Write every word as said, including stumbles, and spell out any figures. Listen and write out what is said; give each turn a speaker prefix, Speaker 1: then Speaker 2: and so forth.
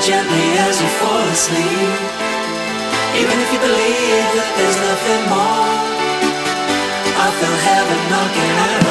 Speaker 1: gently as you fall asleep. Even if you believe that there's nothing more, I feel heaven knocking at our